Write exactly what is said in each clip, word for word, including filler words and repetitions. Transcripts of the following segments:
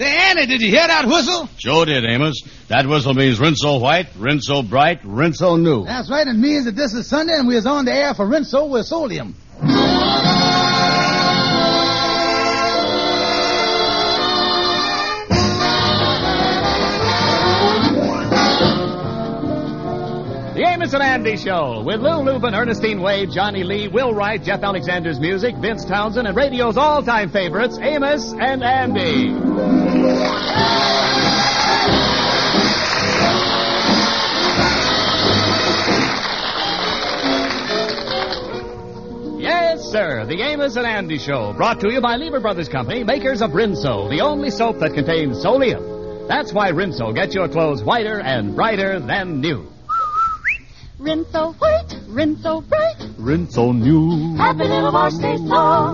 Say, Andy, did you hear that whistle? Sure did, Amos. That whistle means Rinso White, Rinso Bright, Rinso New. That's right. It means that this is Sunday and we're on the air for Rinso with Solium. The Amos and Andy Show with Lou Lubin, Ernestine Wade, Johnny Lee, Will Wright, Jeff Alexander's music, Vince Townsend, and radio's all-time favorites, Amos and Andy. Yes, sir, the Amos and Andy Show, brought to you by Lever Brothers Company, makers of Rinso, the only soap that contains Solium. That's why Rinso gets your clothes whiter and brighter than new. Rinso white, Rinso bright, Rinso new. Happy little boy stays long.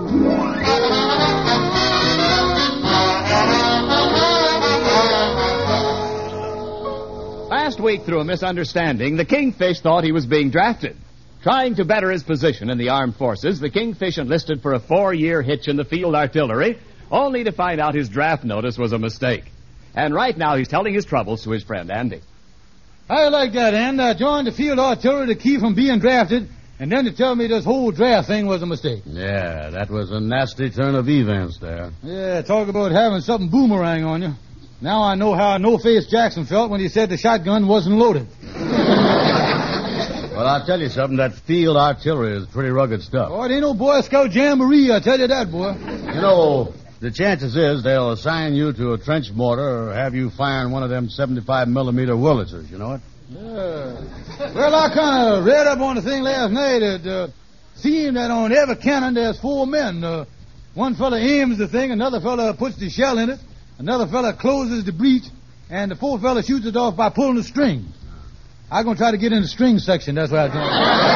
Last week, through a misunderstanding, the Kingfish thought he was being drafted. Trying to better his position in the armed forces, the Kingfish enlisted for a four-year hitch in the field artillery, only to find out his draft notice was a mistake. And right now, he's telling his troubles to his friend Andy. I like that, and I joined the field artillery to keep from being drafted, and then to tell me this whole draft thing was a mistake. Yeah, that was a nasty turn of events there. Yeah, talk about having something boomerang on you. Now I know how No-Face Jackson felt when he said the shotgun wasn't loaded. Well, I'll tell you something. That field artillery is pretty rugged stuff. Oh, it ain't no Boy Scout jamboree, I tell you that, boy. You know, the chances is they'll assign you to a trench mortar or have you firing one of them seventy-five millimeter Wurlitzers, you know it? Yeah. Well, I kind of read up on the thing last night. It uh, seemed that on every cannon there's four men. Uh, one fella aims the thing, another fella puts the shell in it, another fella closes the breech, and the fourth fella shoots it off by pulling the string. I'm going to try to get in the string section. That's what I'm doing.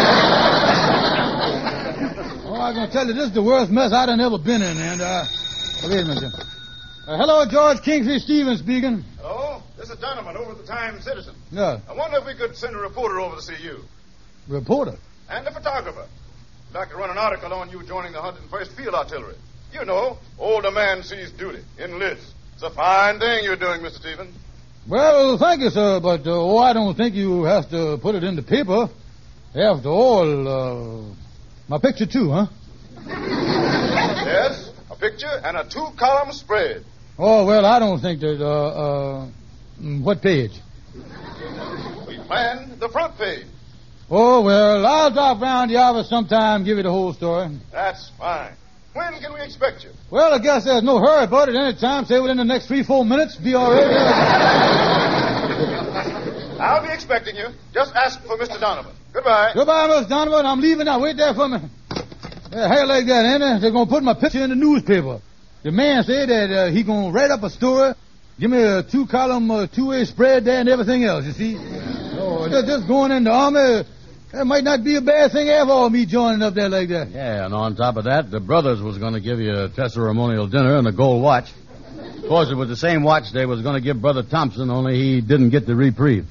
Oh, I'm going to tell you, this is the worst mess I've ever been in. And, uh, wait a minute. Uh, hello, George Kingfish Stevens speaking. Hello, this is Donovan over at the Times-Citizen. Yeah. I wonder if we could send a reporter over to see you. Reporter? And a photographer. I'd like to run an article on you joining the one hundred first Field Artillery. You know, older man sees duty, enlists. It's a fine thing you're doing, Mister Stevens. Well, thank you, sir, but, uh, oh, I don't think you have to put it in the paper. After all, uh, my picture too, huh? Yes, a picture and a two-column spread. Oh, well, I don't think that, uh, uh, what page? We planned the front page. Oh, well, I'll drop round the office sometime, give you the whole story. That's fine. When can we expect you? Well, I guess there's no hurry about it. Any time, say within the next three, four minutes, be all right. I'll be expecting you. Just ask for Mister Donovan. Goodbye. Goodbye, Mister Donovan. I'm leaving now. Wait there for me. Yeah, how you like that, Andy? They're going to put my picture in the newspaper. The man said that uh, he going to write up a story, give me a two-column, uh, two-way spread there and everything else, you see? Oh, just, just going in the army, that might not be a bad thing after all, me joining up there like that. Yeah, and on top of that, the brothers was going to give you a testimonial dinner and a gold watch. Of course, it was the same watch they was going to give Brother Thompson, only he didn't get the reprieve.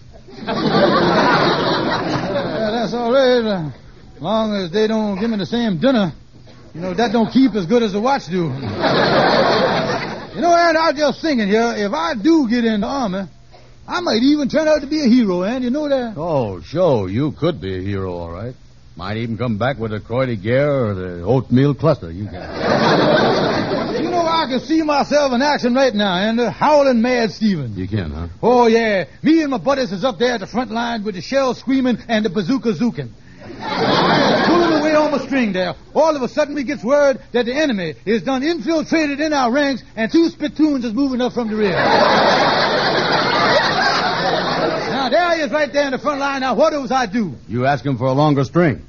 Yeah, that's all right. Uh, as long as they don't give me the same dinner, you know, that don't keep as good as the watch do. You know, and I was just thinking here, if I do get in the army, I might even turn out to be a hero, and you know that? Oh, sure, you could be a hero, all right. Might even come back with a Croix de Guerre or the oatmeal cluster. You can. You know, I can see myself in action right now, and uh, howling mad Stevens. You can, huh? Oh, yeah. Me and my buddies is up there at the front line with the shells screaming and the bazooka zooking. Pulling away on my string there. All of a sudden we gets word that the enemy is done infiltrated in our ranks and two spittoons is moving up from the rear. Now, there he is right there in the front line. Now, what was I do? You ask him for a longer string.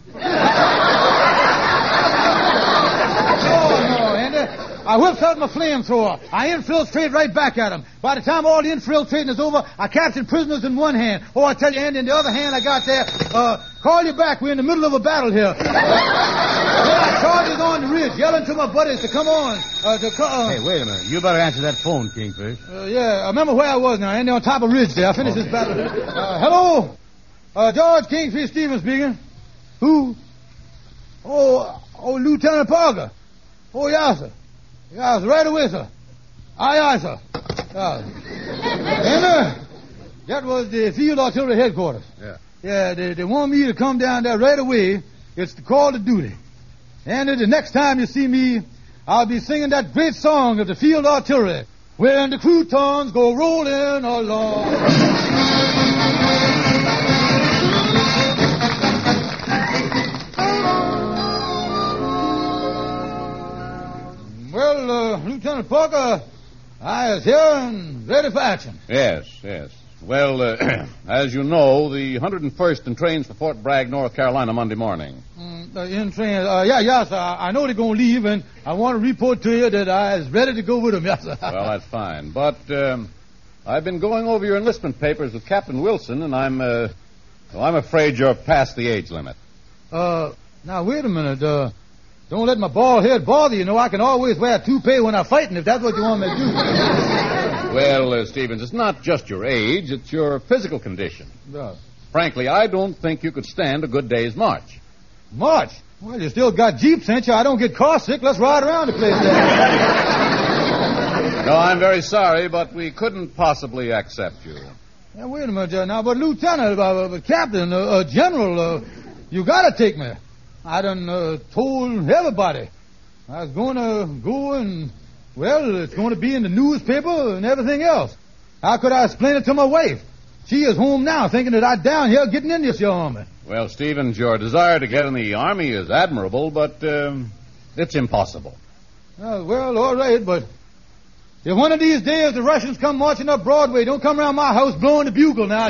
I whips out my flamethrower. I infiltrate right back at him. By the time all the infiltrating is over, I captured prisoners in one hand. Oh, I tell you, Andy, in the other hand I got there, uh, call you back. We're in the middle of a battle here. Then I charges on the ridge, yelling to my buddies to come on. Uh, to co- uh, Hey, wait a minute. You better answer that phone, Kingfish. Uh, yeah, I remember where I was now, Andy, on top of ridge there. I finished this battle. Uh, hello? Uh, George Kingfish Stevens speaking. Who? Oh, oh, Lieutenant Parker. Oh, yes, sir. Yes, right away, sir. Aye, aye, sir. Uh, and, uh, that was the field artillery headquarters. Yeah. Yeah, they, they want me to come down there right away. It's the call to duty. And uh, the next time you see me, I'll be singing that great song of the field artillery, when the croutons go rolling along. Well, uh, Lieutenant Parker, I is here and ready for action. Yes, yes. Well, uh, as you know, the one hundred first and trains for Fort Bragg, North Carolina, Monday morning. Mm, uh, in train, uh, yeah, yes, sir. I know they're going to leave, and I want to report to you that I is ready to go with them, yes, sir. Well, that's fine. But um, I've been going over your enlistment papers with Captain Wilson, and I'm, uh, well, I'm afraid you're past the age limit. Uh, now, wait a minute. Uh, don't let my bald head bother you. You know, I can always wear a toupee when I'm fighting, if that's what you want me to do. Well, uh, Stevens, it's not just your age, it's your physical condition. Yeah. Frankly, I don't think you could stand a good day's march. March? Well, you still got Jeeps, ain't you? I don't get car sick. Let's ride around the place there. No, I'm very sorry, but we couldn't possibly accept you. Now, wait a minute, uh, now, but Lieutenant, uh, uh, Captain, uh, uh, General, uh, you gotta take me. I done uh, told everybody. I was going to go and, well, it's going to be in the newspaper and everything else. How could I explain it to my wife? She is home now thinking that I'm down here getting in this young army. Well, Stevens, your desire to get in the Army is admirable, but um, it's impossible. Uh, well, all right, but if one of these days the Russians come marching up Broadway, don't come around my house blowing the bugle now.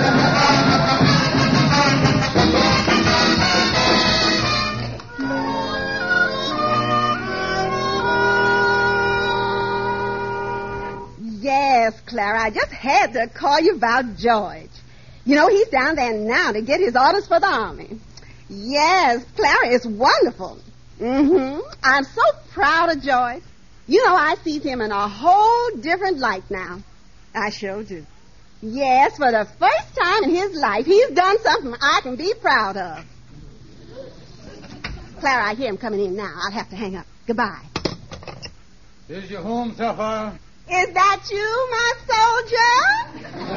Yes, Clara, I just had to call you about George. You know, he's down there now to get his orders for the Army. Yes, Clara, it's wonderful. Mm-hmm. I'm so proud of George. You know, I see him in a whole different light now. I sure do. Yes, for the first time in his life, he's done something I can be proud of. Clara, I hear him coming in now. I'll have to hang up. Goodbye. Is your home, Sapphire? Is that you, my soldier?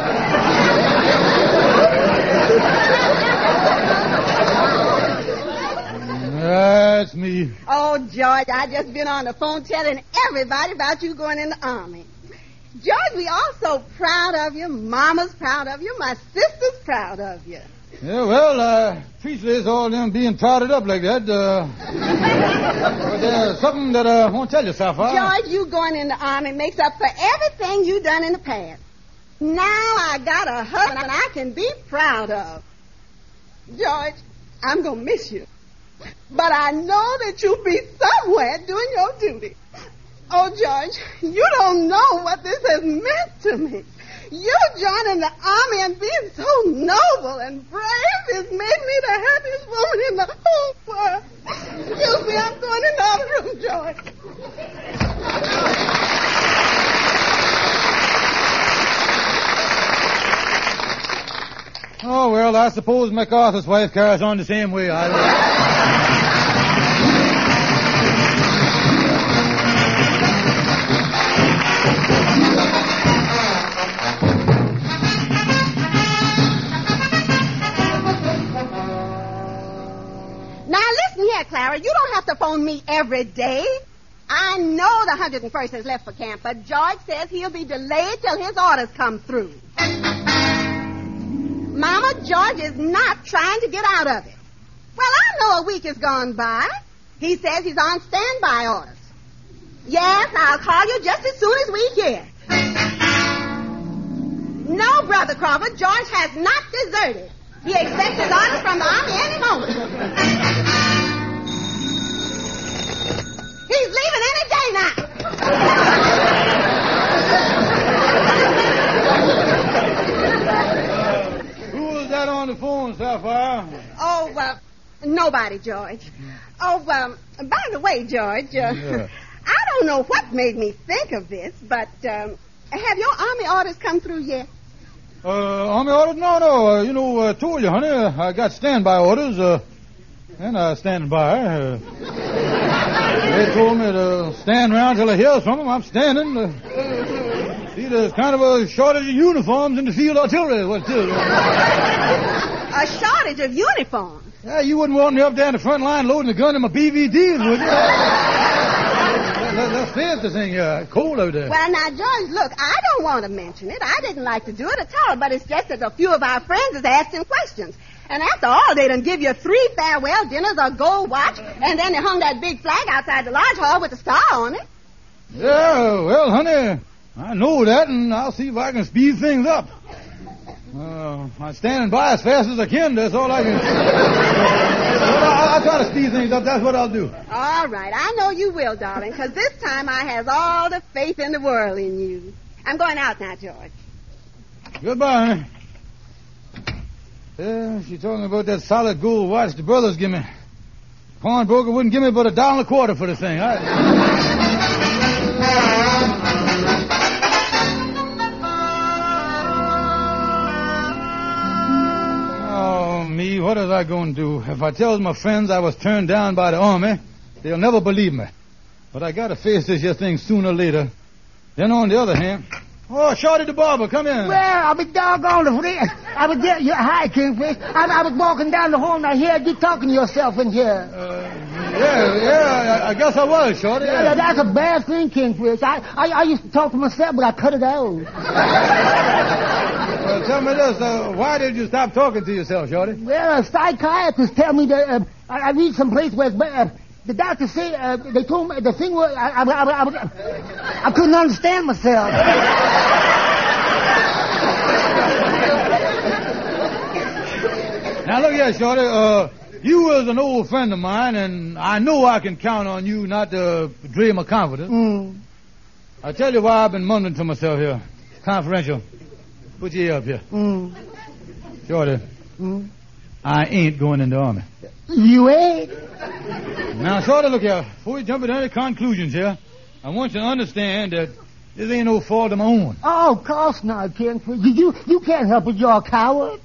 That's me. Oh, George, I just been on the phone telling everybody about you going in the Army. George, we all so proud of you. Mama's proud of you. My sister's proud of you. Yeah, well, uh, appreciate all them being prodded up like that. Uh, but there's something that uh, I want to tell you, Sapphire. George, you going in the Army makes up for everything you done in the past. Now I got a husband I can be proud of. George, I'm going to miss you. But I know that you'll be somewhere doing your duty. Oh, George, you don't know what this has meant to me. You joining the Army and being so noble and brave has made me the happiest woman in the whole world. Excuse me, I'm going in the other room, George. Oh, well, I suppose MacArthur's wife carries on the same way. I... Clara, you don't have to phone me every day. I know the one hundred first has left for camp, but George says he'll be delayed till his orders come through. Mama, George is not trying to get out of it. Well, I know a week has gone by. He says he's on standby orders. Yes, I'll call you just as soon as we hear. No, Brother Crawford, George has not deserted. He expects his orders from the Army any moment. He's leaving any day now. Who was that on the phone, Sapphire? Oh, uh, nobody, George. Oh, um, by the way, George, uh, yeah. I don't know what made me think of this, but um, have your Army orders come through yet? Uh, Army orders? No, no. Uh, you know, I uh, told you, honey, I got standby orders, uh, and I stand by. Uh, they told me to stand around till I hear from them. I'm standing. Uh, See, there's kind of a shortage of uniforms in the field artillery. What's still A shortage of uniforms. Yeah, you wouldn't want me up there in the front line loading a gun in my B V Ds, would you? let, let's face the thing here. It's cold out there. Well, now, George, look, I don't want to mention it. I didn't like to do it at all, but it's just that a few of our friends is asking questions. And after all, they done give you three farewell dinners, a gold watch, and then they hung that big flag outside the lodge hall with a star on it. Yeah, well, honey, I know that, and I'll see if I can speed things up. Uh, I'm standing by as fast as I can. That's all I can. Well, I'll, I'll try to speed things up. That's what I'll do. All right. I know you will, darling, because this time I have all the faith in the world in you. I'm going out now, George. Goodbye, honey. Yeah, she's talking about that solid gold watch the brothers give me. Pawnbroker wouldn't give me but a dollar and a quarter for the thing. I... Oh, me, what is I going to do? If I tell my friends I was turned down by the army, they'll never believe me. But I got to face this here thing sooner or later. Then on the other hand... Oh, Shorty the barber, come in. Well, I was doggone the friend. I was there. Yeah, hi, Kingfish. I, I was walking down the hall and I heard you talking to yourself in here. Uh, yeah, yeah, I, I guess I was, Shorty. Yeah, yeah, that's a bad thing, Kingfish. I, I, I used to talk to myself, but I cut it out. Well, tell me this. Uh, why did you stop talking to yourself, Shorty? Well, a psychiatrist tell me that uh, I, I read some place where it's, uh, the doctor said, uh, they told me the thing was, I, I, I, I, I, I couldn't understand myself. Now, look here, Shorty. Uh, you was an old friend of mine, and I know I can count on you not to betray my confidence. Mm. I'll tell you why I've been mumbling to myself here. Confidential. Put your ear up here. Mm. Shorty, Mm. I ain't going in the army. You ain't? Now, Shorty, look here. Before you jump into any conclusions here, I want you to understand that this ain't no fault of my own. Oh, of course not, Kingfish. You, you, you can't help it. You're a coward.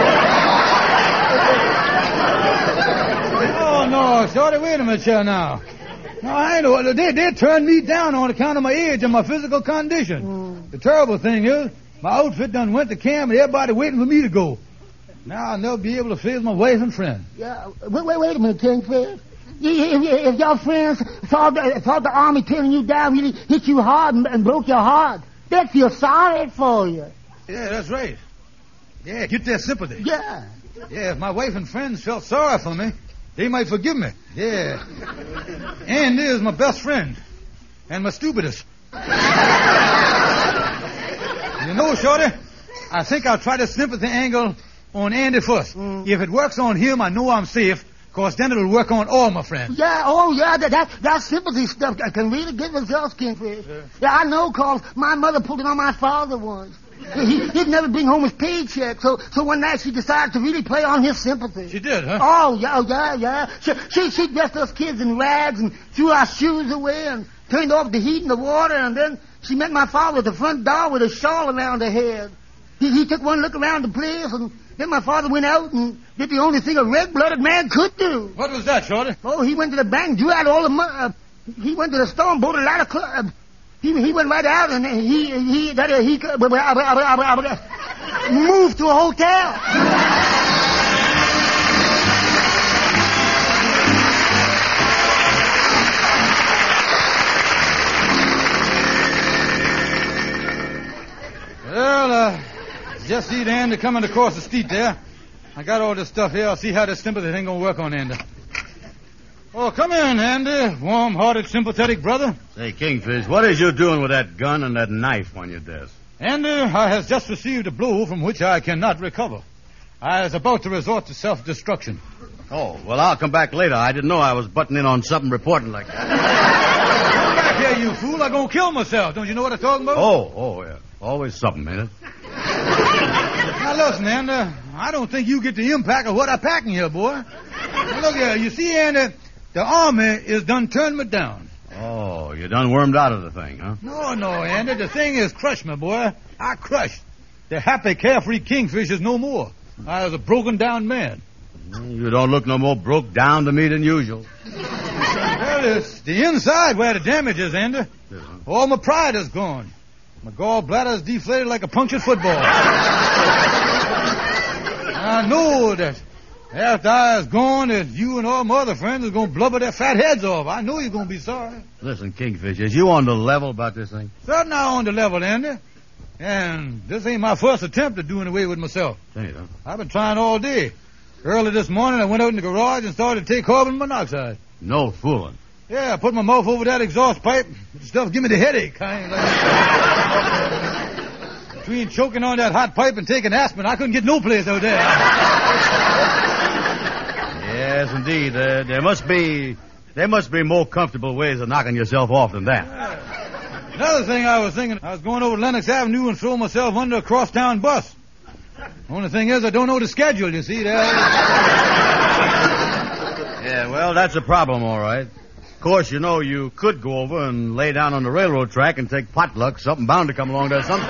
Oh, no, Shorty, wait a minute here now. No, I ain't know. They, they turned me down on account of my age and my physical condition. Mm. The terrible thing is, my outfit done went to camp and everybody waiting for me to go. Now I'll never be able to face my wife and friends. Yeah, wait, wait, wait a minute, Kingfish. If, if, if your friends saw the, saw the army turning you down, really hit you hard and, and broke your heart, they'd feel sorry for you. Yeah, that's right. Yeah, get their sympathy. Yeah. Yeah, if my wife and friends felt sorry for me, they might forgive me. Yeah. Andy is my best friend. And my stupidest. You know, Shorty, I think I'll try the sympathy angle on Andy first. Mm. If it works on him, I know I'm safe. Of course, then it'll work on all my friends. Yeah, oh, yeah, that that, that sympathy stuff can really get results, Kingfish. Yeah, yeah I know, cause my mother pulled it on my father once. He, he'd never bring home his paycheck, so so one night she decided to really play on his sympathy. She did, huh? Oh, yeah, yeah, yeah. She, she, she dressed us kids in rags and threw our shoes away and turned off the heat and the water, and then she met my father at the front door with a shawl around her head. He, he took one look around the place, and then my father went out and did the only thing a red-blooded man could do. What was that, Shorty? Oh, he went to the bank, drew out all the money. Uh, he went to the store and bought a lot of clothes. Uh, he, he went right out and he he that uh, he uh, uh, uh, uh, moved to a hotel. Well, uh, just see the Andy coming across the street there. I got all this stuff here. I'll see how this sympathy thing gonna work on Andy. Oh, come in, Andy. Warm-hearted, sympathetic brother. Say, Kingfish, what is you doing with that gun and that knife on your desk? Andy, I has just received a blow from which I cannot recover. I was about to resort to self-destruction. Oh, well, I'll come back later. I didn't know I was butting in on something important like that. Come back here, you fool. I'm gonna kill myself. Don't you know what I'm talking about? Oh, oh, yeah. Always something, ain't it? Now, listen, Andy, I don't think you get the impact of what I'm packing here, boy. Now, look here, you see, Andy, the army is done turned me down. Oh, you done wormed out of the thing, huh? No, no, Andy, the thing is crushed me, boy. I crushed. The happy, carefree Kingfish is no more. I was a broken-down man. You don't look no more broke down to me than usual. Well, it's the inside where the damage is, Andy. Yeah. All my pride is gone. My gallbladder's deflated like a punctured football. I know that after I was gone, that you and all my other friends is going to blubber their fat heads off. I know you're going to be sorry. Listen, Kingfish, is you on the level about this thing? Certainly I'm on the level, Andy. And this ain't my first attempt at doing away with myself. Say it, huh? I've been trying all day. Early this morning, I went out in the garage and started to take carbon monoxide. No fooling. Yeah, I put my mouth over that exhaust pipe. The stuff give me the headache. I ain't like... Between choking on that hot pipe and taking aspirin, I couldn't get no place out there. Yes, indeed. Uh, there must be there must be more comfortable ways of knocking yourself off than that. Yeah. Another thing I was thinking, I was going over Lenox Avenue and throw myself under a crosstown bus. Only thing is, I don't know the schedule, you see. There. Yeah, well, that's a problem, all right. Of course, you know, you could go over and lay down on the railroad track and take potluck. Something bound to come along there sometime.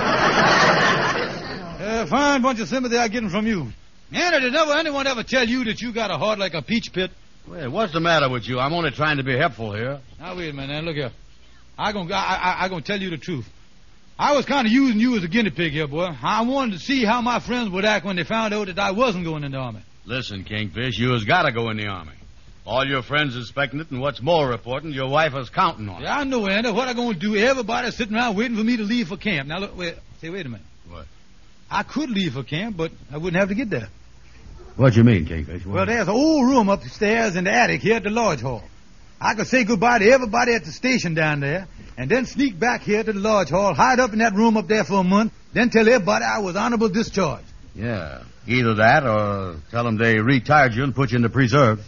Yeah, fine bunch of sympathy I'm getting from you. Anna, did never anyone ever tell you that you got a heart like a peach pit? Well, what's the matter with you? I'm only trying to be helpful here. Now, wait a minute, man. Look here. I'm going I, I, I gonna tell you the truth. I was kind of using you as a guinea pig here, boy. I wanted to see how my friends would act when they found out that I wasn't going in the army. Listen, Kingfish, you has got to go in the army. All your friends is expecting it, and what's more important, your wife is counting on it. Yeah, I know, Andy. What I going to do? Everybody's sitting around waiting for me to leave for camp. Now, look, wait. Say, wait a minute. What? I could leave for camp, but I wouldn't have to get there. What you mean, Kingfish? Well, there's an old room upstairs in the attic here at the lodge hall. I could say goodbye to everybody at the station down there, and then sneak back here to the lodge hall, hide up in that room up there for a month, then tell everybody I was honorable discharged. Yeah, either that or tell them they retired you and put you in the preserves.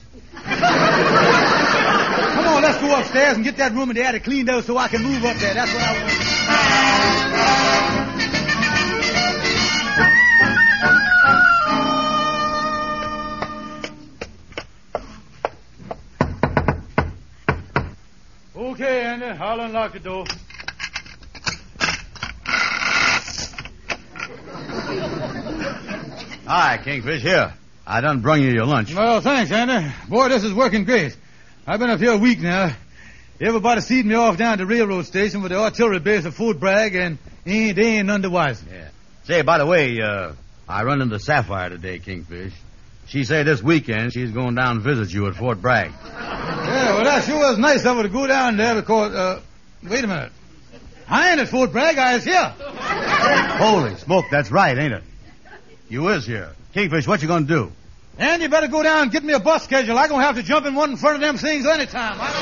Come on, let's go upstairs and get that room in the attic cleaned out so I can move up there. That's what I want. Okay, Andy, I'll unlock the door. Hi, Kingfish, here. I done brung you your lunch. Well, thanks, Andy. Boy, this is working great. I've been up here a week now. Everybody seed me off down to the railroad station with the artillery base at Fort Bragg, and ain't, they ain't none the wiser. Yeah. Say, by the way, uh, I run into Sapphire today, Kingfish. She said this weekend she's going down and visit you at Fort Bragg. Yeah, well, that sure was nice of her to go down there because, uh, wait a minute. I ain't at Fort Bragg, I is here. Holy smoke, that's right, ain't it? You is here. Kingfish, what you gonna do? And you better go down and get me a bus schedule. I'm gonna have to jump in one in front of them things anytime. I...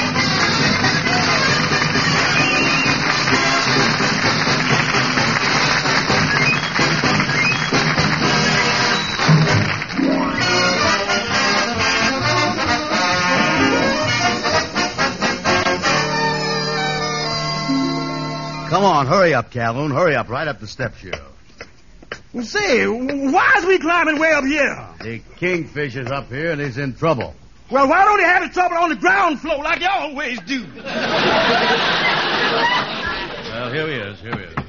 Come on, hurry up, Calhoun. Hurry up, right up the steps here. Well, say, why is we climbing way up here? The Kingfish is up here and he's in trouble. Well, why don't he have his trouble on the ground floor like you always do? Well, here he is, here he is.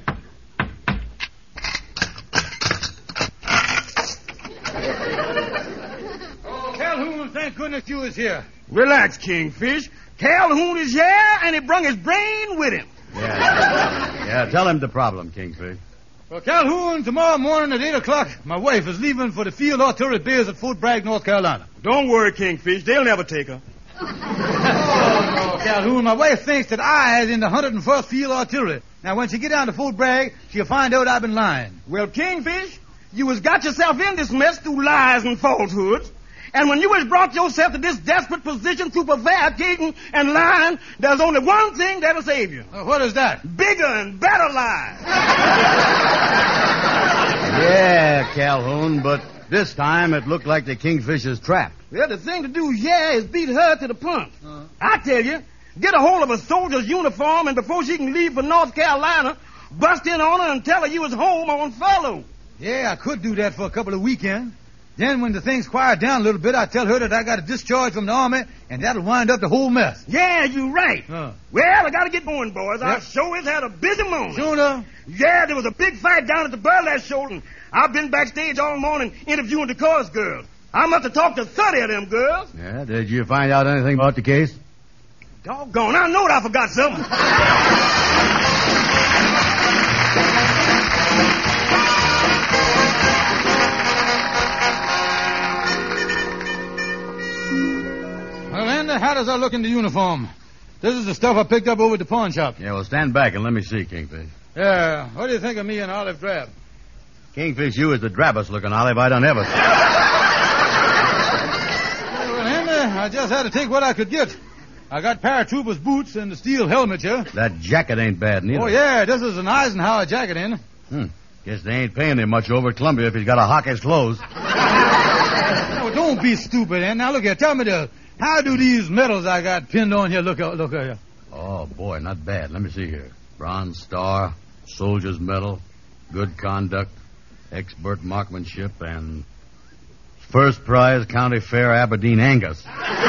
Oh, Calhoun, thank goodness you is here. Relax, Kingfish. Calhoun is here, and he brung his brain with him. Yeah. Yeah, tell him the problem, Kingfish. Well, Calhoun, tomorrow morning at eight o'clock, my wife is leaving for the field artillery base at Fort Bragg, North Carolina. Don't worry, Kingfish. They'll never take her. Oh, no, Calhoun, my wife thinks that I is in the one hundred first Field Artillery. Now, when she get down to Fort Bragg, she'll find out I've been lying. Well, Kingfish, you has got yourself in this mess through lies and falsehoods. And when you has brought yourself to this desperate position through prevaricating and lying, there's only one thing that'll save you. Uh, what is that? Bigger and better lies. Yeah, Calhoun, but this time it looked like the Kingfish is trapped. Well, the thing to do, yeah, is beat her to the punch. Uh-huh. I tell you, get a hold of a soldier's uniform, and before she can leave for North Carolina, bust in on her and tell her you was home on furlough. Yeah, I could do that for a couple of weekends. Then when the things quiet down a little bit, I tell her that I got a discharge from the Army, and that'll wind up the whole mess. Yeah, you're right. Uh. Well, I got to get going, boys. Yep. I sure has had a busy morning. Sure enough. Yeah, there was a big fight down at the Burlesque show, and I've been backstage all morning interviewing the chorus girls. I must have talked to thirty of them girls. Yeah, did you find out anything about the case? Doggone, I know I forgot something. just a look in the uniform. This is the stuff I picked up over at the pawn shop. Yeah, well, stand back and let me see, Kingfish. Yeah, what do you think of me and Olive Drab? Kingfish, you is the drabbest-looking olive I done ever seen. Well, Henry, I just had to take what I could get. I got paratrooper's boots and the steel helmet here. That jacket ain't bad, neither. Oh, yeah, this is an Eisenhower jacket, in. Hmm. Guess they ain't paying him much over at Columbia if he's got to hock his clothes. Oh, don't be stupid, and now look here. Tell me this. How do these medals I got pinned on here look? Look here. Oh boy, not bad. Let me see here. Bronze Star, Soldier's Medal, Good Conduct, Expert Marksmanship, and First Prize County Fair Aberdeen Angus.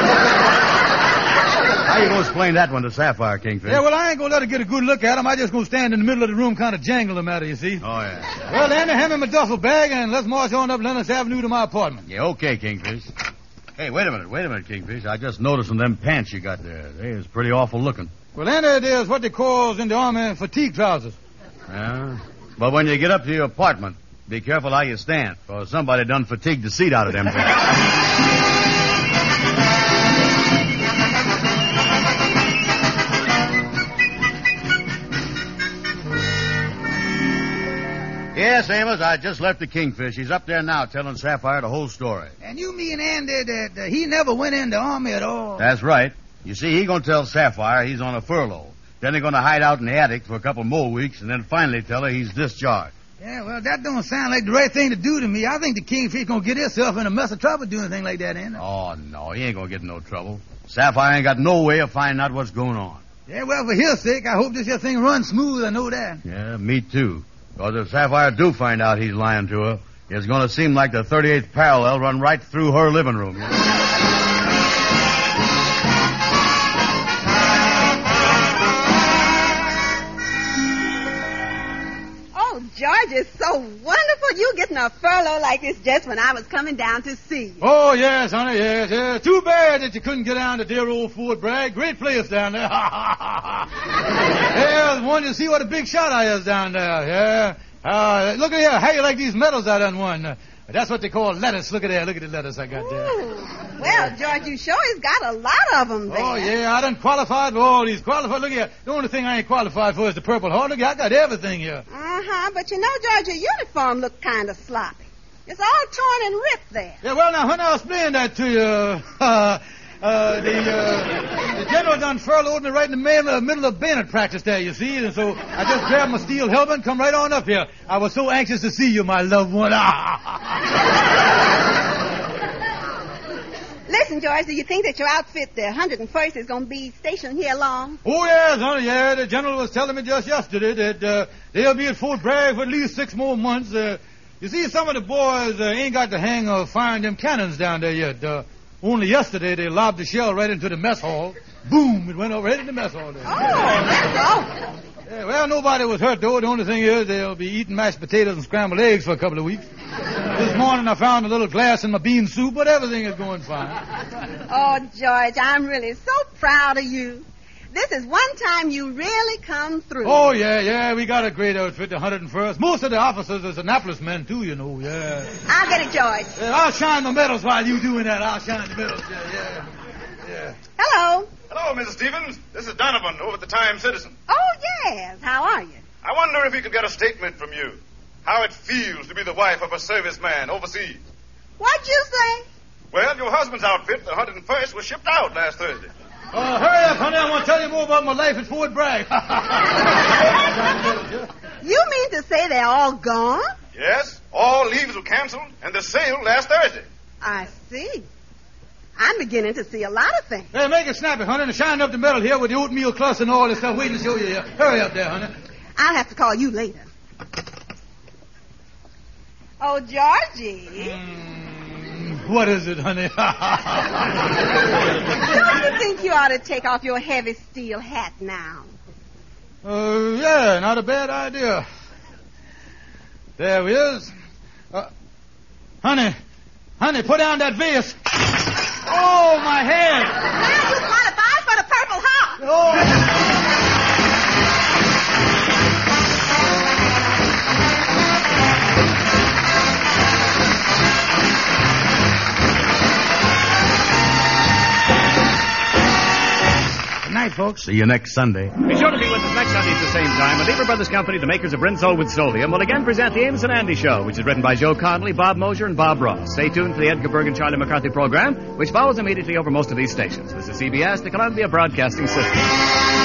How you gonna explain that one to Sapphire, Kingfish? Yeah, well, I ain't gonna let her get a good look at him. I just gonna stand in the middle of the room, kind of jangle them at her, you see. Oh yeah. Well, Andy, hand me my duffel bag and let's march on up Lennox Avenue to my apartment. Yeah, okay, Kingfish. Hey, wait a minute, wait a minute, Kingfish. I just noticed in them pants you got there. They is pretty awful looking. Well, Andy, there's what they calls in the Army fatigue trousers. Yeah? But when you get up to your apartment, be careful how you stand, for somebody done fatigued the seat out of them pants. Yes, Amos, I just left the Kingfish. He's up there now telling Sapphire the whole story. And you mean, Andy, that uh, he never went in the Army at all? That's right. You see, he gonna tell Sapphire he's on a furlough. Then they're gonna hide out in the attic for a couple more weeks, and then finally tell her he's discharged. Yeah, well, that don't sound like the right thing to do to me. I think the Kingfish gonna get himself in a mess of trouble doing anything like that, Andy. Oh, no, he ain't gonna get in no trouble. Sapphire ain't got no way of finding out what's going on. Yeah, well, for his sake, I hope this here thing runs smooth. I know that. Yeah, me too. Because if Sapphire do find out he's lying to her, it's going to seem like the thirty-eighth parallel run right through her living room. You know? Oh, George is so wonderful. You getting a furlough like this just when I was coming down to see you. Oh, yes, honey, yes, yes. Too bad that you couldn't get down to dear old Fort Bragg. Great place down there. Yeah, I was wanting to see what a big shot I is down there, yeah. Uh, look at here. How you like these medals I done won? Uh, that's what they call lettuce. Look at there. Look at the lettuce I got there. Ooh. Well, George, you sure has got a lot of them there. Oh, yeah, I done qualified for all these. Qualified. Look here. The only thing I ain't qualified for is the Purple Heart. Look here, I got everything here. Uh-huh, but you know, George, your uniform looked kind of sloppy. It's all torn and ripped there. Yeah, well, now, honey, I'll explain that to you. Uh, uh, the, uh, the general done furloughed me right in the middle, uh, middle of bayonet practice there, you see, and so I just grabbed my steel helmet and come right on up here. I was so anxious to see you, my loved one. Listen, George, do you think that your outfit, the one hundred first, is going to be stationed here long? Oh, yes, honey, yeah. The general was telling me just yesterday that uh, they'll be at Fort Bragg for at least six more months. Uh, you see, some of the boys uh, ain't got the hang of firing them cannons down there yet. Uh, only yesterday they lobbed a shell right into the mess hall. Boom, it went over right in the mess hall there. Oh, that's awful. Yeah, well, nobody was hurt, though. The only thing is they'll be eating mashed potatoes and scrambled eggs for a couple of weeks. This morning I found a little glass in my bean soup, but everything is going fine. Oh, George, I'm really so proud of you. This is one time you really come through. Oh, yeah, yeah, we got a great outfit, the one hundred first. Most of the officers is Annapolis men, too, you know, yeah. I'll get it, George. Yeah, I'll shine the medals while you doing that. I'll shine the medals, yeah, yeah. yeah. Hello. Hello, Missus Stevens. This is Donovan over at the Times-Citizen. Oh, yes. How are you? I wonder if we could get a statement from you. How it feels to be the wife of a serviceman overseas. What'd you say? Well, your husband's outfit, the one hundred first, was shipped out last Thursday. Uh, hurry up, honey. I want to tell you more about my life at Fort Bragg. You mean to say they're all gone? Yes, all leaves were canceled, and the sale last Thursday. I see. I'm beginning to see a lot of things. Hey, make it snappy, honey, and shine up the metal here with the oatmeal crust and all this stuff. Waiting to show you here. Hurry up there, honey. I'll have to call you later. Oh, Georgie. Mm, what is it, honey? Don't you think you ought to take off your heavy steel hat now? Uh, yeah, not a bad idea. There he is. Uh, honey, honey, put down that vase. Oh, my head. Now you qualify for the Purple Heart. Oh. night, folks. See you next Sunday. Be sure to be with us next Sunday at the same time. The Lever Brothers Company, the makers of Brinsol with Solium, will again present the Amos and Andy Show, which is written by Joe Connolly, Bob Mosier, and Bob Ross. Stay tuned for the Edgar Berg and Charlie McCarthy program, which follows immediately over most of these stations. This is C B S, the Columbia Broadcasting System.